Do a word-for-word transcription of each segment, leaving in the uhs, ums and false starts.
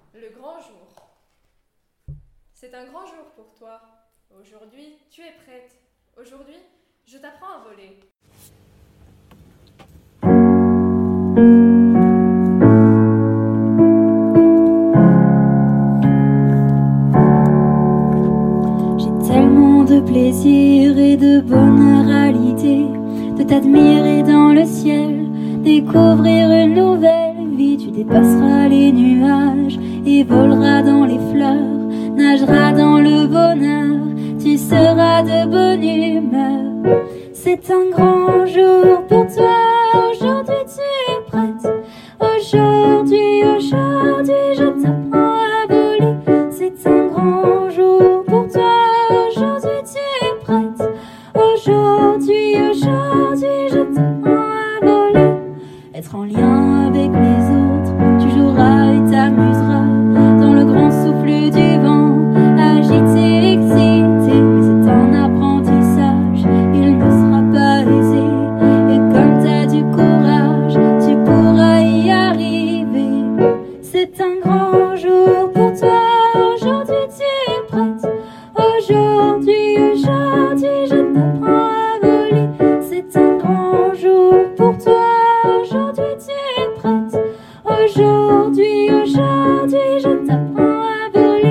le grand jour. C'est un grand jour pour toi. Aujourd'hui, tu es prête. Aujourd'hui, je t'apprends à voler. J'ai tellement de plaisir et de bonheur à l'idée de t'admirer dans le ciel, découvrir une nouvelle vie. Tu dépasseras les nuages et voleras dans les fleurs, nageras dans le bonheur, tu seras de bonne humeur. C'est un grand jour pour toi, aujourd'hui tu es prête. Aujourd'hui, aujourd'hui je t'apprends à voler. C'est un grand jour pour toi, aujourd'hui tu es prête. Aujourd'hui, aujourd'hui je t'apprends à voler. Être en lien avec les autres, tu joueras et t'amuseras dans le grand souffle du vent, agité, excité. Mais c'est un apprentissage, il ne sera pas aisé. Et comme t'as du courage, tu pourras y arriver. C'est un grand jour pour toi, aujourd'hui tu es prête. Aujourd'hui, aujourd'hui je t'apprends à voler. C'est un grand jour pour toi, aujourd'hui tu es prête. Aujourd'hui, aujourd'hui je t'apprends à voler.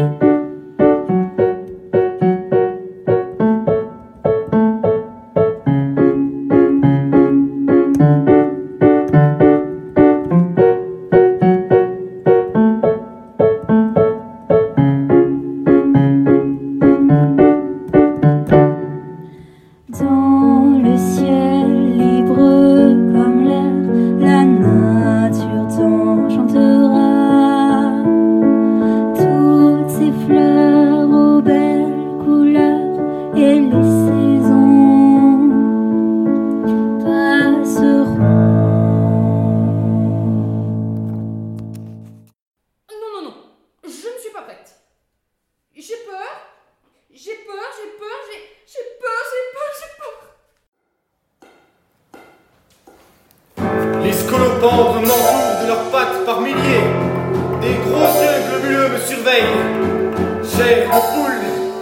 Dans le ciel libre comme l'air, la nature t'enchantera. Toutes ces fleurs aux belles couleurs et les saisons passeront. Non, non, non, je ne suis pas prête. J'ai peur, j'ai peur, j'ai peur, j'ai, j'ai peur, j'ai peur, j'ai peur. Les scolopendres m'entourent de leurs pattes par milliers. Des gros yeux globuleux me surveillent. Chair de poule.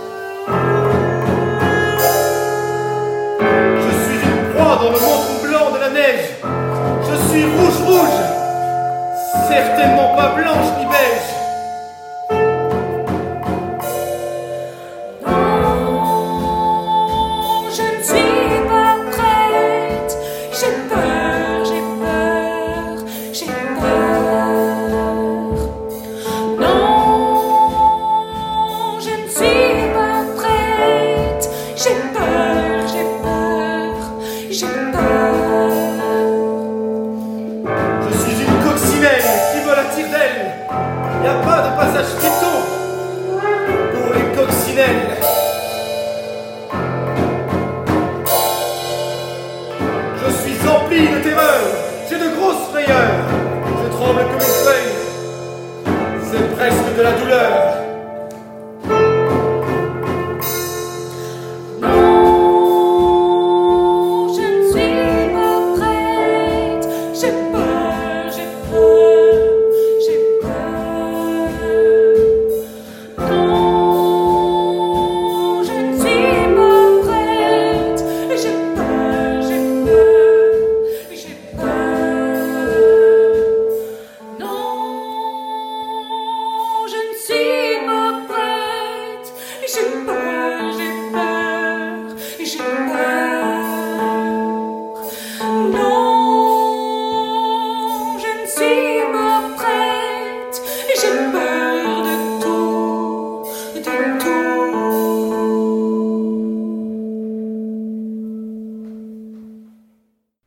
Je suis une proie dans le menton blanc de la neige. Je suis rouge rouge. Certainement pas blanche ni beige. Je ne suis pas prête, j'ai peur, j'ai peur, j'ai peur. Non, je ne suis pas prête, j'ai peur, j'ai peur, j'ai peur. Je suis une coccinelle qui vole à tire-d'aile. Y a pas de passage phyto pour les coccinelles. Je suis empli de terreur, j'ai de grosses frayeurs. Je tremble comme une feuille. C'est presque de la douleur.